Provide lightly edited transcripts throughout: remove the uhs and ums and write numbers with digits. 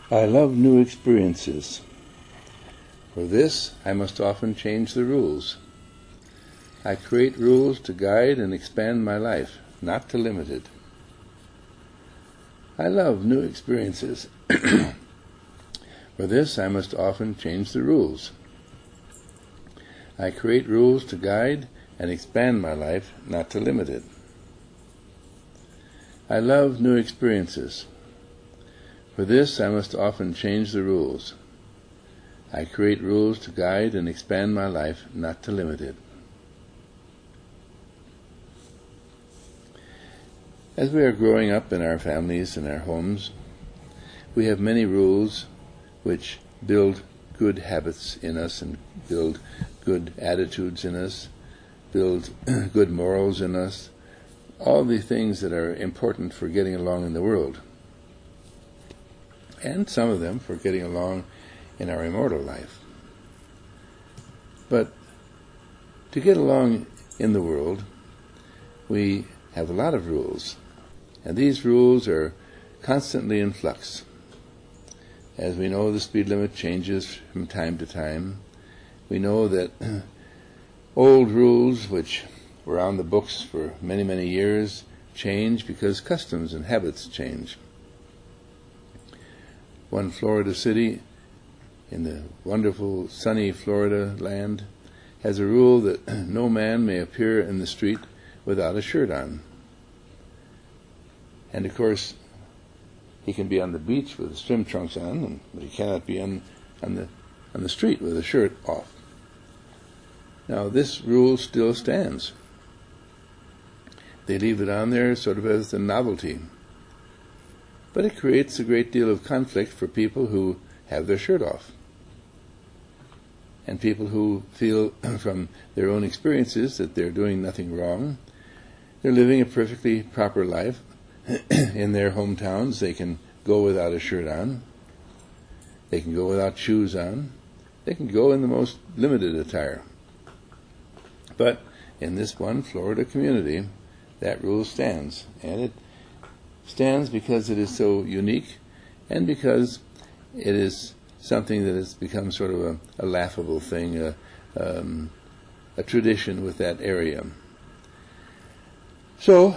I love new experiences. For this, I must often change the rules. I create rules to guide and expand my life, not to limit it. I love new experiences. For this, I must often change the rules. I create rules to guide and expand my life, not to limit it. I love new experiences. For this, I must often change the rules. I create rules to guide and expand my life, not to limit it. As we are growing up in our families and our homes, we have many rules which build good habits in us and build good attitudes in us, build good morals in us, all the things that are important for getting along in the world, and some of them for getting along in our immortal life. But to get along in the world, we have a lot of rules, and these rules are constantly in flux. As we know, the speed limit changes from time to time. We know that old rules, which were on the books for many, many years, change because customs and habits change. One Florida city in the wonderful sunny Florida land has a rule that no man may appear in the street without a shirt on. And of course, he can be on the beach with swim trunks on, but he cannot be on the street with a shirt off. Now, this rule still stands. They leave it on there sort of as a novelty. But it creates a great deal of conflict for people who have their shirt off, and people who feel from their own experiences that they're doing nothing wrong. They're living a perfectly proper life. In their hometowns, they can go without a shirt on. They can go without shoes on. They can go in the most limited attire. But in this one Florida community, that rule stands. And it stands because it is so unique and because it is something that has become sort of a laughable thing, a tradition with that area. So,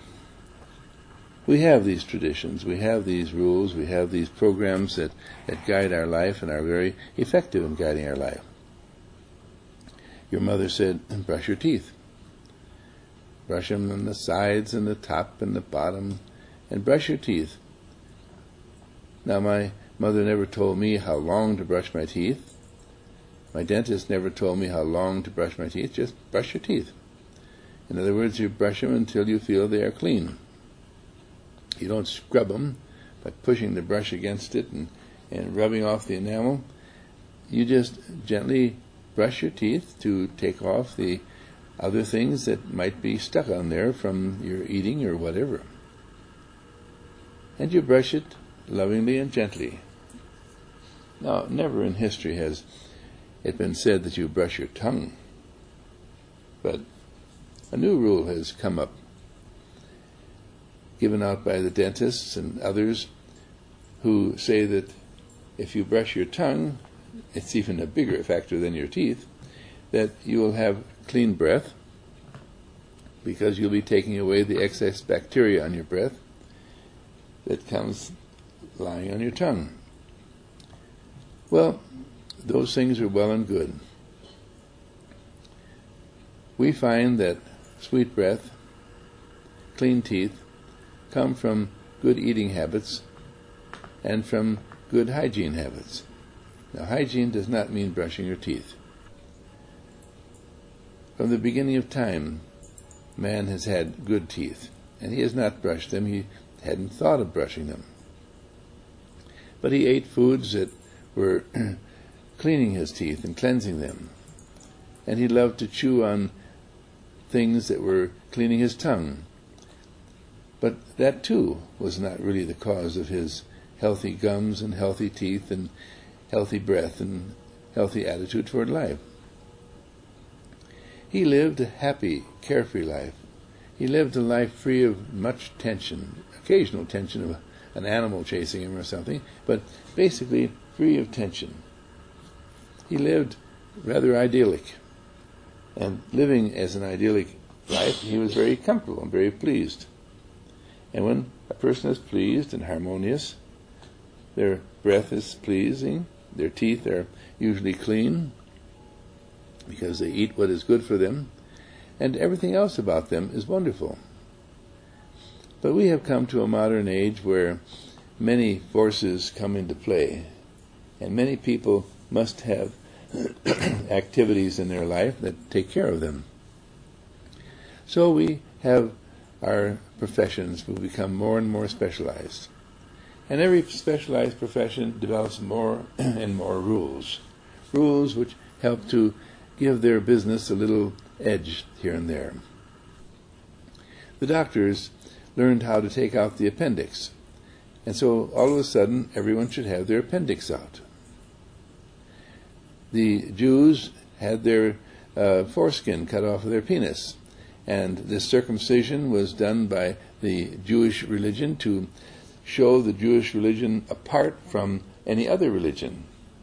we have these traditions, we have these rules, we have these programs that guide our life and are very effective in guiding our life. Your mother said, brush your teeth. Brush them on the sides and the top and the bottom, and brush your teeth. Now, my mother never told me how long to brush my teeth. My dentist never told me how long to brush my teeth. Just brush your teeth. In other words, you brush them until you feel they are clean. You don't scrub them by pushing the brush against it and rubbing off the enamel. You just gently brush your teeth to take off the other things that might be stuck on there from your eating or whatever. And you brush it lovingly and gently. Now, never in history has it been said that you brush your tongue. But a new rule has come up, given out by the dentists and others, who say that if you brush your tongue, it's even a bigger factor than your teeth, that you will have clean breath because you'll be taking away the excess bacteria on your breath that comes lying on your tongue. Well, those things are well and good. We find that sweet breath, clean teeth, come from good eating habits and from good hygiene habits. Now, hygiene does not mean brushing your teeth. From the beginning of time, man has had good teeth, and he has not brushed them. He hadn't thought of brushing them. But he ate foods that were cleaning his teeth and cleansing them. And he loved to chew on things that were cleaning his tongue. But that, too, was not really the cause of his healthy gums and healthy teeth and healthy breath and healthy attitude toward life. He lived a happy, carefree life. He lived a life free of much tension, occasional tension an animal chasing him or something, but basically free of tension. He lived rather idyllic, and living as an idyllic life, he was very comfortable and very pleased. And when a person is pleased and harmonious, their breath is pleasing, their teeth are usually clean because they eat what is good for them, and everything else about them is wonderful. But we have come to a modern age where many forces come into play, and many people must have activities in their life that take care of them. So we have our professions will become more and more specialized. And every specialized profession develops more and more rules. Rules which help to give their business a little edge here and there. The doctors learned how to take out the appendix. And so all of a sudden everyone should have their appendix out. The Jews had their foreskin cut off of their penis. And this circumcision was done by the Jewish religion to show the Jewish religion apart from any other religion.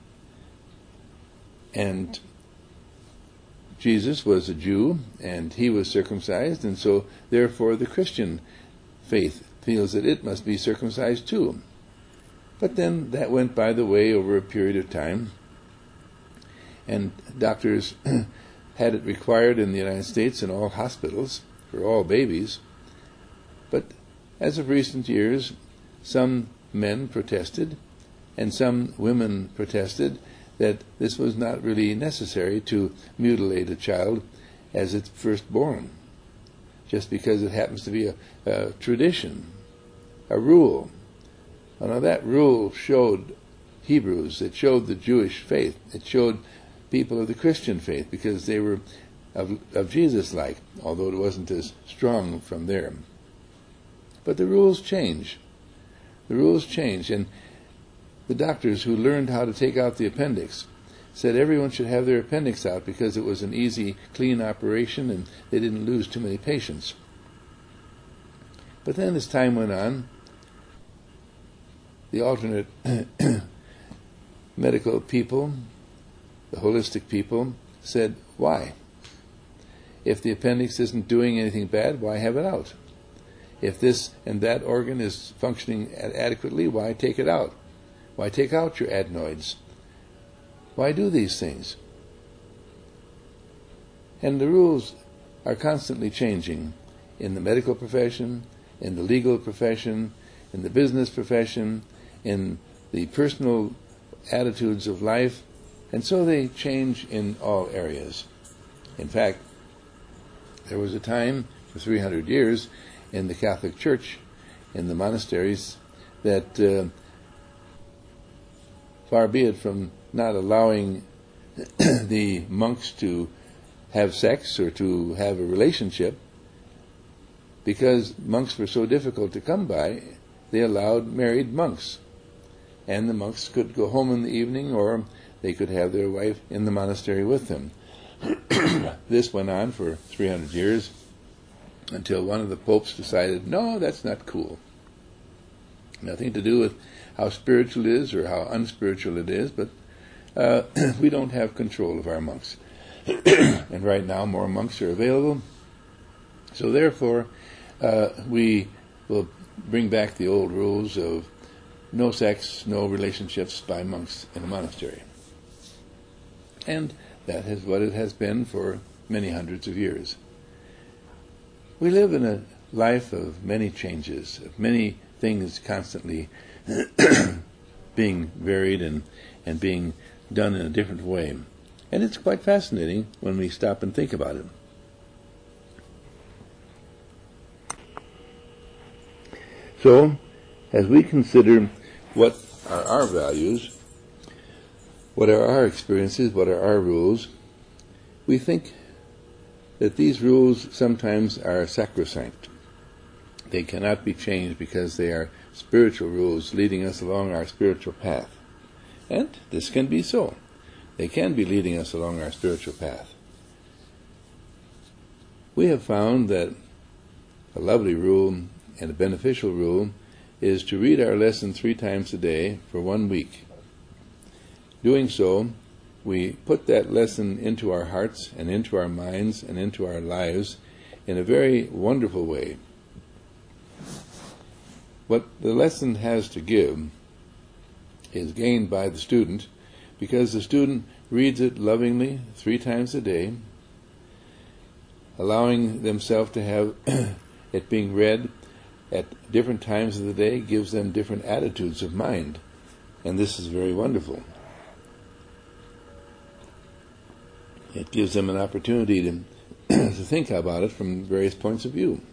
And Jesus was a Jew, and he was circumcised, and so therefore the Christian faith feels that it must be circumcised too. But then that went by the way over a period of time, and doctors had it required in the United States in all hospitals for all babies. But as of recent years, some men protested and some women protested that this was not really necessary to mutilate a child as it's first born, just because it happens to be a tradition, a rule. Now that rule showed Hebrews, it showed the Jewish faith, it showed people of the Christian faith, because they were of Jesus-like, although it wasn't as strong from there. But the rules change. The rules change, and the doctors who learned how to take out the appendix said everyone should have their appendix out because it was an easy, clean operation and they didn't lose too many patients. But then as time went on, the alternate medical people, the holistic people, said, why? If the appendix isn't doing anything bad, why have it out? If this and that organ is functioning adequately, why take it out? Why take out your adenoids? Why do these things? And the rules are constantly changing in the medical profession, in the legal profession, in the business profession, in the personal attitudes of life, and so they change in all areas. In fact, there was a time for 300 years in the Catholic Church, in the monasteries, that far be it from not allowing the monks to have sex or to have a relationship, because monks were so difficult to come by, they allowed married monks. And the monks could go home in the evening, or they could have their wife in the monastery with them. This went on for 300 years until one of the popes decided, no, that's not cool. Nothing to do with how spiritual it is or how unspiritual it is, but we don't have control of our monks. And right now more monks are available. So therefore, we will bring back the old rules of no sex, no relationships by monks in a monastery. And that is what it has been for many hundreds of years. We live in a life of many changes, of many things constantly being varied and being done in a different way. And it's quite fascinating when we stop and think about it. So, as we consider what are our values, what are our experiences, what are our rules, we think that these rules sometimes are sacrosanct. They cannot be changed because they are spiritual rules leading us along our spiritual path. And this can be so. They can be leading us along our spiritual path. We have found that a lovely rule and a beneficial rule is to read our lesson 3 times a day for 1 week. Doing so, we put that lesson into our hearts and into our minds and into our lives in a very wonderful way. What the lesson has to give is gained by the student, because the student reads it lovingly 3 times a day, allowing themselves to have it being read at different times of the day gives them different attitudes of mind, and this is very wonderful. It gives them an opportunity to think about it from various points of view.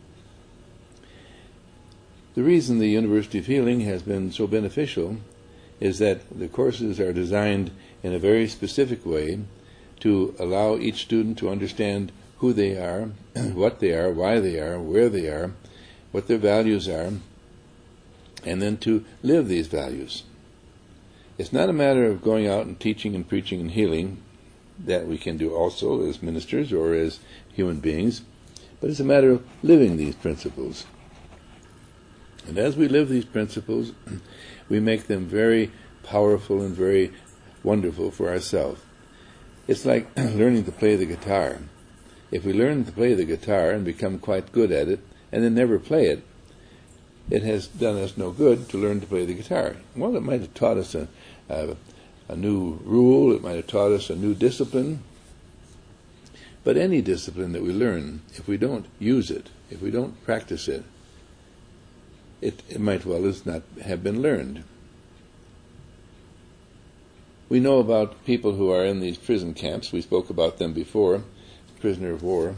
The reason the University of Healing has been so beneficial is that the courses are designed in a very specific way to allow each student to understand who they are, what they are, why they are, where they are, what their values are, and then to live these values. It's not a matter of going out and teaching and preaching and healing, that we can do also as ministers or as human beings, but it's a matter of living these principles. And as we live these principles, we make them very powerful and very wonderful for ourselves. It's like learning to play the guitar. If we learn to play the guitar and become quite good at it, and then never play it, it has done us no good to learn to play the guitar. Well, it might have taught us a new rule, it might have taught us a new discipline, but any discipline that we learn, if we don't use it, if we don't practice it, it might well as not have been learned. We know about people who are in these prison camps. We spoke about them before, prisoner of war.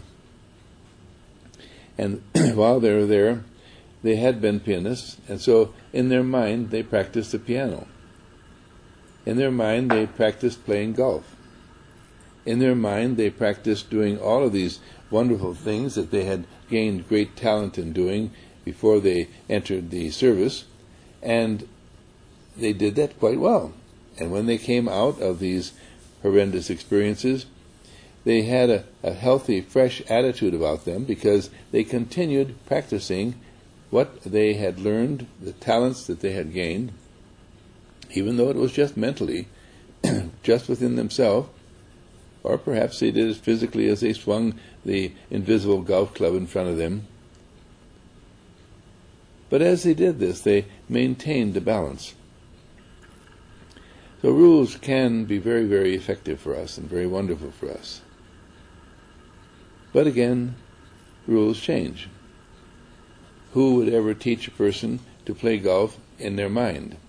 And while they were there, they had been pianists, and so in their mind they practiced the piano. In their mind they practiced playing golf. In their mind they practiced doing all of these wonderful things that they had gained great talent in doing before they entered the service, and they did that quite well. And when they came out of these horrendous experiences, they had a healthy, fresh attitude about them, because they continued practicing what they had learned, the talents that they had gained, even though it was just mentally, just within themselves, or perhaps they did it physically as they swung the invisible golf club in front of them. But as they did this, they maintained the balance. So rules can be very, very effective for us and very wonderful for us. But again, rules change. Who would ever teach a person to play golf in their mind?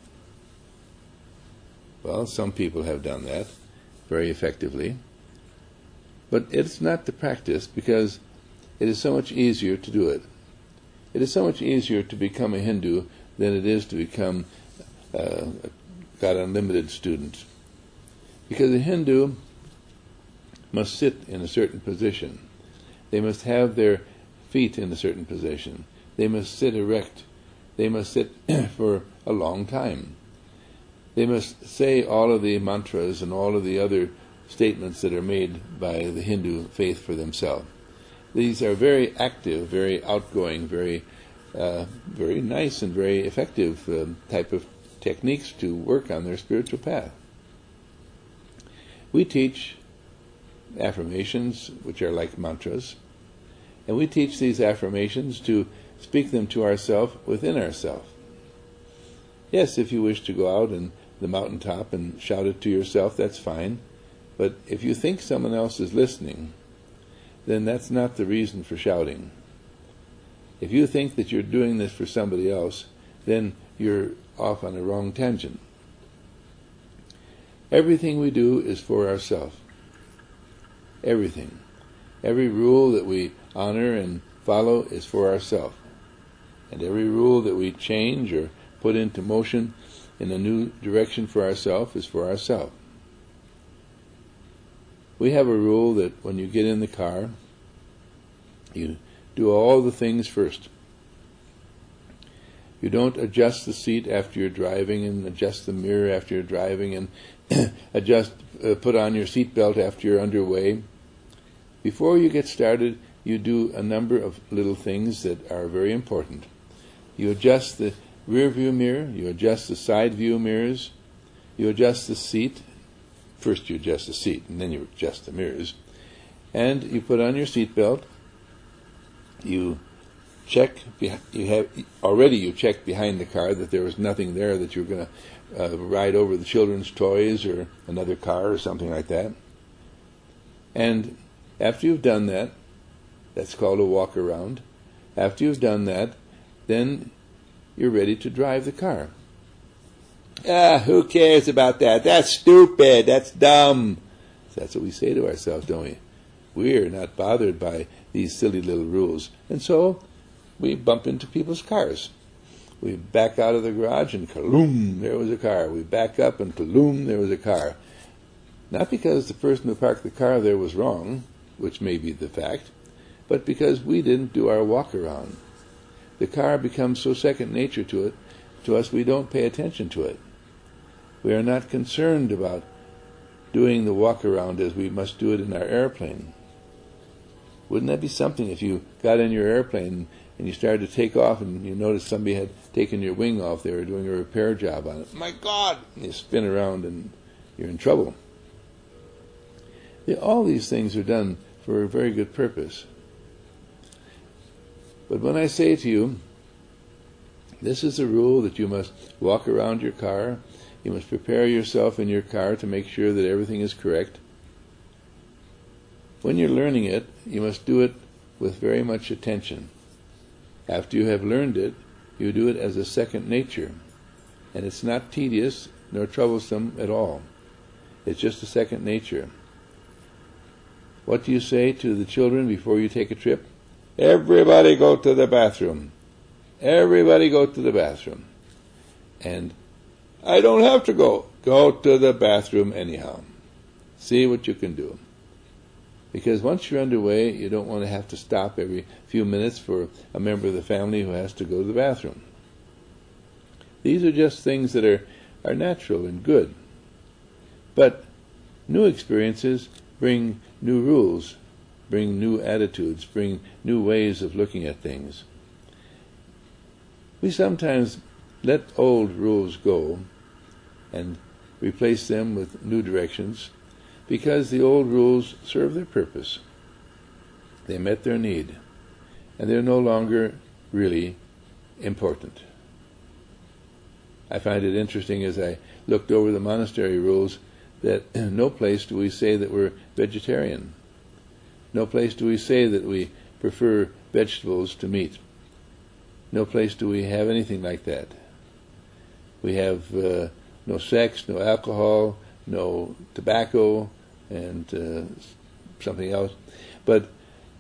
Well, some people have done that very effectively. But it's not the practice, because it is so much easier to do it. It is so much easier to become a Hindu than it is to become a God Unlimited student. Because a Hindu must sit in a certain position. They must have their feet in a certain position. They must sit erect. They must sit for a long time. They must say all of the mantras and all of the other statements that are made by the Hindu faith for themselves. These are very active, very outgoing, very nice and very effective type of techniques to work on their spiritual path. We teach affirmations, which are like mantras, and we teach these affirmations to speak them to ourselves within ourselves. Yes, if you wish to go out on the mountaintop and shout it to yourself, that's fine. But if you think someone else is listening, then that's not the reason for shouting. If you think that you're doing this for somebody else, then you're off on a wrong tangent. Everything we do is for ourselves. Everything. Every rule that we honor and follow is for ourselves. And every rule that we change or put into motion in a new direction for ourselves is for ourselves. We have a rule that when you get in the car, you do all the things first. You don't adjust the seat after you're driving, and adjust the mirror after you're driving, and put on your seatbelt after you're underway. Before you get started, you do a number of little things that are very important. You adjust rear view mirror, you adjust the side view mirrors, you adjust the seat. First you adjust the seat, and then you adjust the mirrors. And you put on your seat belt. You check. You checked behind the car that there was nothing there, that you were going to ride over the children's toys or another car or something like that. And after you've done that, that's called a walk around. After you've done that, then you're ready to drive the car. Who cares about that? That's stupid. That's dumb. That's what we say to ourselves, don't we? We're not bothered by these silly little rules. And so we bump into people's cars. We back out of the garage and kaloom, there was a car. We back up and kaloom, there was a car. Not because the person who parked the car there was wrong, which may be the fact, but because we didn't do our walk around. The car becomes so second nature to us, we don't pay attention to it. We are not concerned about doing the walk around as we must do it in our airplane. Wouldn't that be something if you got in your airplane and you started to take off and you noticed somebody had taken your wing off, they were doing a repair job on it. My God! And you spin around and you're in trouble. All these things are done for a very good purpose. But when I say to you, this is a rule that you must walk around your car, you must prepare yourself in your car to make sure that everything is correct. When you're learning it, you must do it with very much attention. After you have learned it, you do it as a second nature. And it's not tedious nor troublesome at all. It's just a second nature. What do you say to the children before you take a trip? Everybody go to the bathroom. Everybody go to the bathroom. And I don't have to go. Go to the bathroom anyhow. See what you can do. Because once you're underway, you don't want to have to stop every few minutes for a member of the family who has to go to the bathroom. These are just things that are natural and good. But new experiences bring new rules, bring new attitudes, bring new ways of looking at things. We sometimes let old rules go and replace them with new directions because the old rules serve their purpose. They met their need, and they're no longer really important. I find it interesting as I looked over the monastery rules that in no place do we say that we're vegetarian. No place do we say that we prefer vegetables to meat. No place do we have anything like that. We have no sex, no alcohol, no tobacco, and something else. But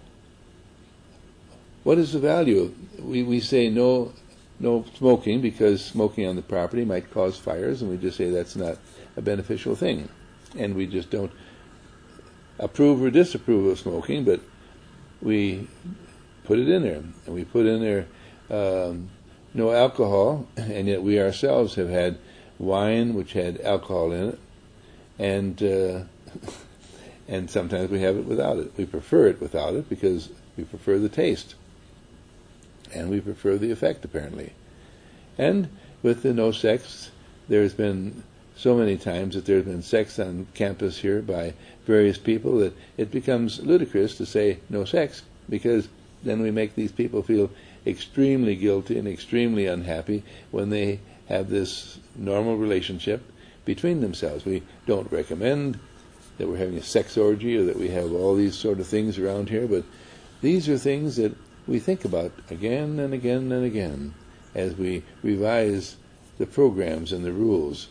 what is the value? We say no smoking because smoking on the property might cause fires, and we just say that's not a beneficial thing. And we just don't approve or disapprove of smoking, but we put it in there. And we put in there no alcohol, and yet we ourselves have had wine which had alcohol in it, and sometimes we have it without it. We prefer it without it because we prefer the taste, and we prefer the effect, apparently. And with the no sex, there's been so many times that there's been sex on campus here by various people that it becomes ludicrous to say no sex, because then we make these people feel extremely guilty and extremely unhappy when they have this normal relationship between themselves. We don't recommend that we're having a sex orgy or that we have all these sort of things around here, but these are things that we think about again and again and again as we revise the programs and the rules.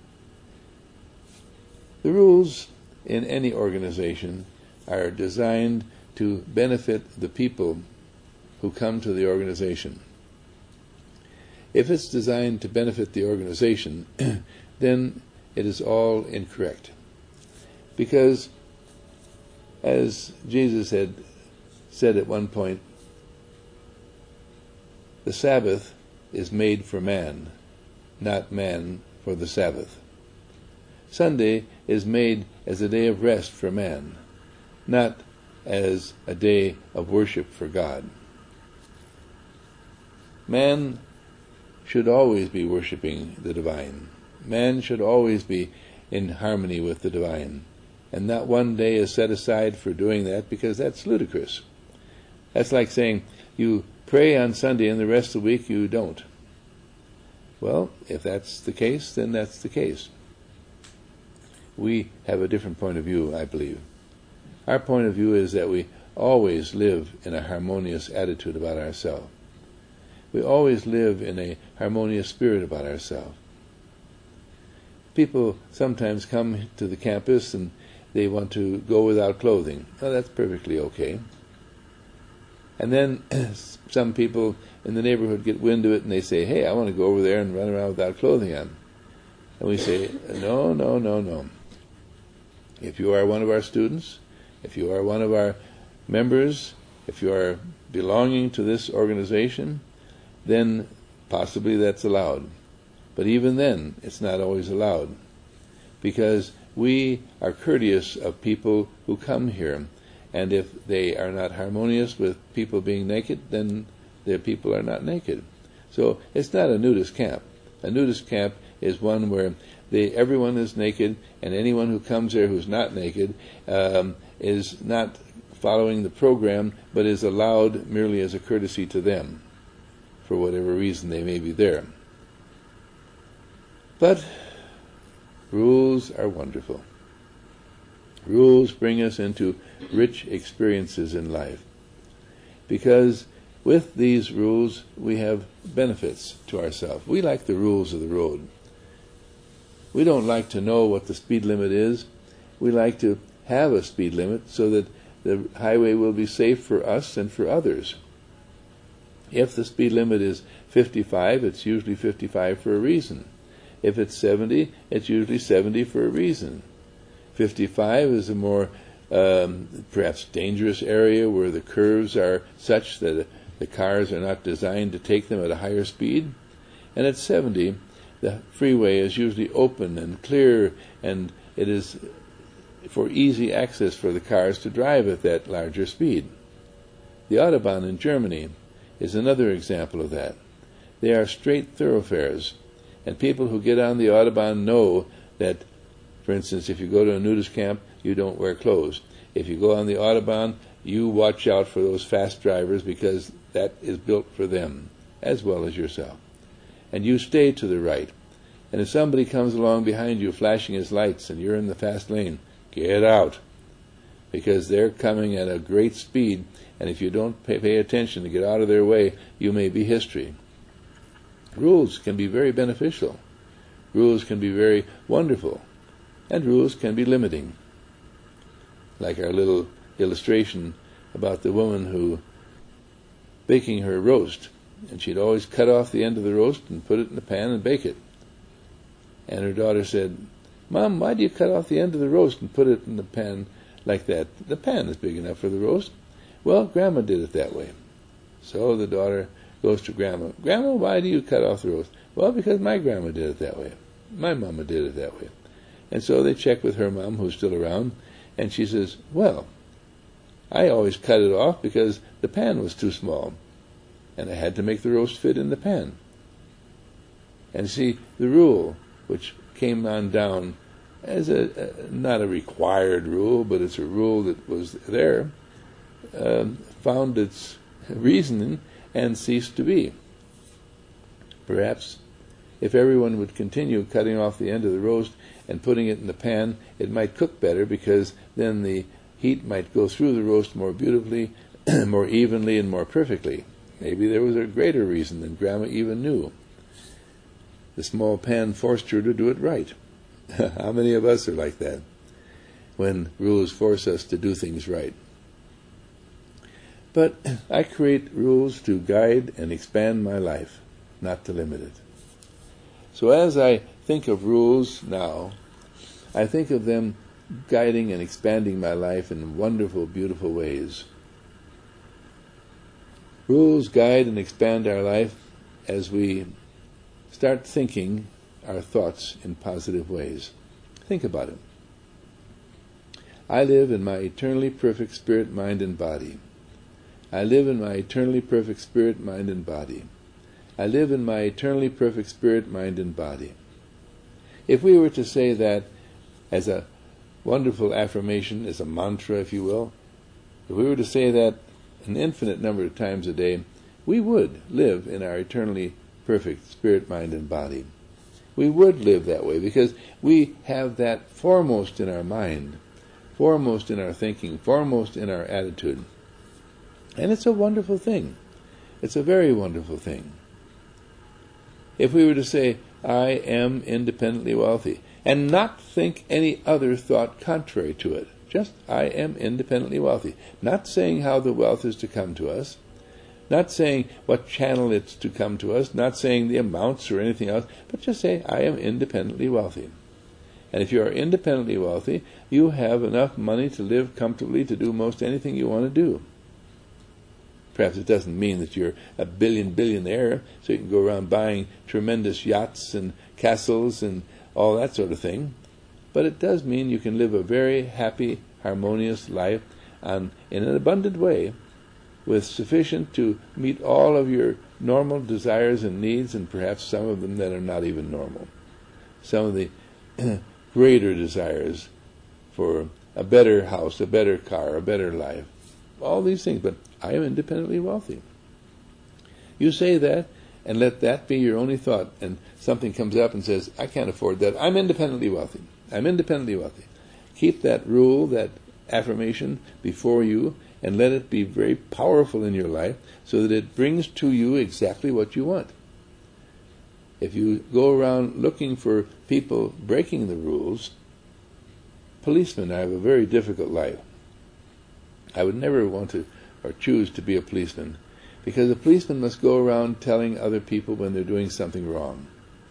The rules in any organization are designed to benefit the people who come to the organization. If it's designed to benefit the organization, then it is all incorrect. Because, as Jesus had said at one point, the Sabbath is made for man, not man for the Sabbath. Sunday is made as a day of rest for man, not as a day of worship for God. Man should always be worshiping the divine. Man should always be in harmony with the divine. And not one day is set aside for doing that, because that's ludicrous. That's like saying you pray on Sunday and the rest of the week you don't. Well, if that's the case, then that's the case. We have a different point of view, I believe. Our point of view is that we always live in a harmonious attitude about ourselves. We always live in a harmonious spirit about ourselves. People sometimes come to the campus and they want to go without clothing. Well, that's perfectly okay. And then some people in the neighborhood get wind of it and they say, hey, I want to go over there and run around without clothing on. And we say, no, no, no, no. If you are one of our students, if you are one of our members, if you are belonging to this organization, then possibly that's allowed. But even then, it's not always allowed, because we are courteous of people who come here, and if they are not harmonious with people being naked, then their people are not naked. So it's not a nudist camp. A nudist camp is one where everyone is naked, and anyone who comes there who's not naked is not following the program, but is allowed merely as a courtesy to them, for whatever reason they may be there. But rules are wonderful. Rules bring us into rich experiences in life, because with these rules we have benefits to ourselves. We like the rules of the road. We don't like to know what the speed limit is. We like to have a speed limit so that the highway will be safe for us and for others. If the speed limit is 55, it's usually 55 for a reason. If it's 70, it's usually 70 for a reason. 55 is a more perhaps dangerous area where the curves are such that the cars are not designed to take them at a higher speed. And at 70, the freeway is usually open and clear, and it is for easy access for the cars to drive at that larger speed. The Autobahn in Germany is another example of that. They are straight thoroughfares, and people who get on the Autobahn know that, for instance, if you go to a nudist camp, you don't wear clothes. If you go on the Autobahn, you watch out for those fast drivers, because that is built for them as well as yourself. And you stay to the right. And if somebody comes along behind you flashing his lights and you're in the fast lane, get out, because they're coming at a great speed, and if you don't pay attention to get out of their way, you may be history. Rules can be very beneficial. Rules can be very wonderful. And rules can be limiting. Like our little illustration about the woman who baking her roast, and she'd always cut off the end of the roast and put it in the pan and bake it. And her daughter said, Mom, why do you cut off the end of the roast and put it in the pan like that? The pan is big enough for the roast. Well, Grandma did it that way. So the daughter goes to Grandma. Grandma, why do you cut off the roast? Well, because my grandma did it that way. My mama did it that way. And so they check with her mom, who's still around, and she says, well, I always cut it off because the pan was too small, and I had to make the roast fit in the pan. And see, the rule, which came on down as not a required rule, but it's a rule that was there, found its reasoning and ceased to be. Perhaps if everyone would continue cutting off the end of the roast and putting it in the pan, it might cook better, because then the heat might go through the roast more beautifully, more evenly, and more perfectly. Maybe there was a greater reason than Grandma even knew. The small pan forced her to do it right. How many of us are like that, when rules force us to do things right? But I create rules to guide and expand my life, not to limit it. So as I think of rules now, I think of them guiding and expanding my life in wonderful, beautiful ways. Rules guide and expand our life as we start thinking our thoughts in positive ways. Think about it. I live in my eternally perfect spirit, mind, and body. I live in my eternally perfect spirit, mind, and body. I live in my eternally perfect spirit, mind, and body. If we were to say that as a wonderful affirmation, as a mantra, if you will, if we were to say that an infinite number of times a day, we would live in our eternally perfect spirit, mind, and body. We would live that way because we have that foremost in our mind, foremost in our thinking, foremost in our attitude. And it's a wonderful thing. It's a very wonderful thing. If we were to say, I am independently wealthy, and not think any other thought contrary to it, just, I am independently wealthy. Not saying how the wealth is to come to us, not saying what channel it's to come to us, not saying the amounts or anything else, but just say, I am independently wealthy. And if you are independently wealthy, you have enough money to live comfortably to do most anything you want to do. Perhaps it doesn't mean that you're a billionaire, so you can go around buying tremendous yachts and castles and all that sort of thing. But it does mean you can live a very happy, harmonious life in an abundant way, with sufficient to meet all of your normal desires and needs, and perhaps some of them that are not even normal. Some of the greater desires for a better house, a better car, a better life. All these things, but I am independently wealthy. You say that, and let that be your only thought, and something comes up and says, I can't afford that. I'm independently wealthy. I'm independently wealthy. Keep that rule, that affirmation before you, and let it be very powerful in your life so that it brings to you exactly what you want. If you go around looking for people breaking the rules, policemen have a very difficult life. I would never want to or choose to be a policeman, because a policeman must go around telling other people when they're doing something wrong.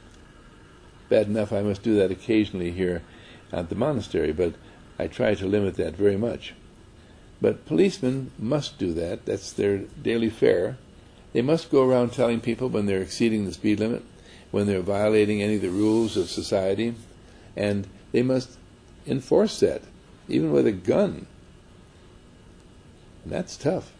Bad enough I must do that occasionally here at the monastery, but I try to limit that very much. But policemen must do that. That's their daily fare. They must go around telling people when they're exceeding the speed limit, when they're violating any of the rules of society, and they must enforce that, even with a gun. And that's tough.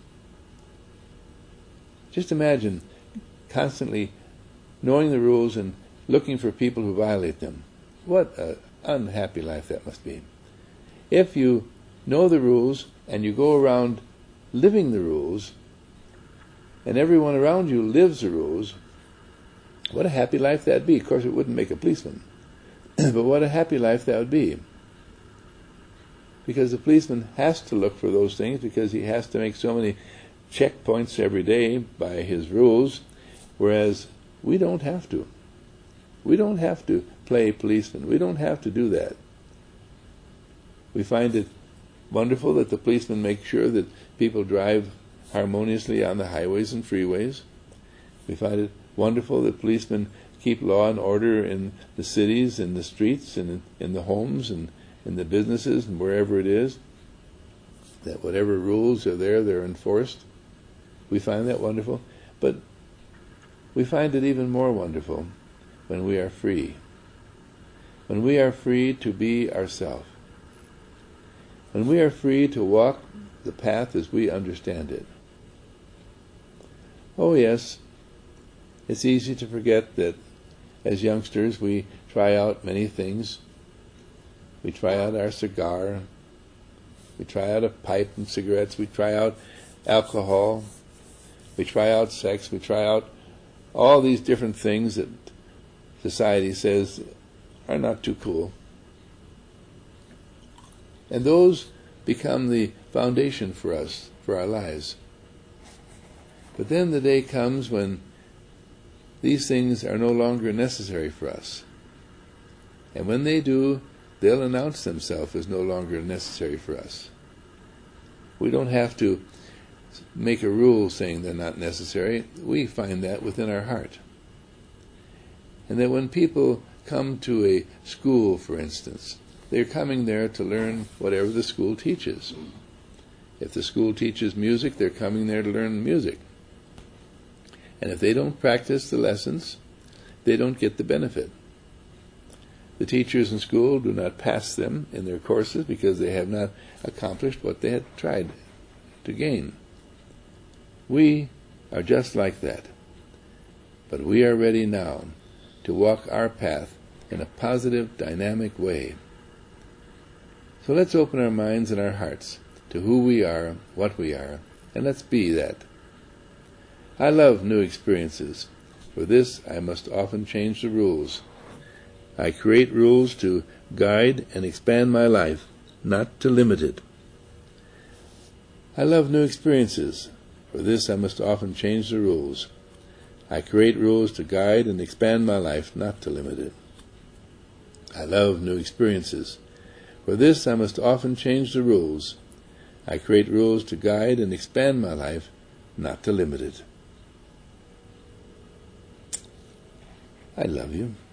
Just imagine constantly knowing the rules and looking for people who violate them. What an unhappy life that must be. If you know the rules and you go around living the rules, and everyone around you lives the rules, what a happy life that would be. Of course, it wouldn't make a policeman, but what a happy life that would be. Because the policeman has to look for those things, because he has to make so many checkpoints every day by his rules, whereas we don't have to. We don't have to play policeman. We don't have to do that. We find it wonderful that the policemen make sure that people drive harmoniously on the highways and freeways. We find it wonderful that policemen keep law and order in the cities, in the streets, and in the homes, and in the businesses, and wherever it is, that whatever rules are there, they're enforced. We find that wonderful. But we find it even more wonderful when we are free. When we are free to be ourselves. When we are free to walk the path as we understand it. Oh yes, it's easy to forget that as youngsters we try out many things. We try out our cigar, we try out a pipe and cigarettes, we try out alcohol, we try out sex, we try out all these different things that society says are not too cool. And those become the foundation for us, for our lives. But then the day comes when these things are no longer necessary for us. And when they do, they'll announce themselves as no longer necessary for us. We don't have to make a rule saying they're not necessary. We find that within our heart. And that when people come to a school, for instance, they're coming there to learn whatever the school teaches. If the school teaches music, they're coming there to learn music. And if they don't practice the lessons, they don't get the benefit. The teachers in school do not pass them in their courses because they have not accomplished what they had tried to gain. We are just like that. but we are ready now to walk our path in a positive, dynamic way. So let's open our minds and our hearts to who we are, what we are, and let's be that. I love new experiences. For this, I must often change the rules. I create rules to guide and expand my life, not to limit it. I love new experiences. For this, I must often change the rules. I create rules to guide and expand my life, not to limit it. I love new experiences. For this, I must often change the rules. I create rules to guide and expand my life, not to limit it. I love you.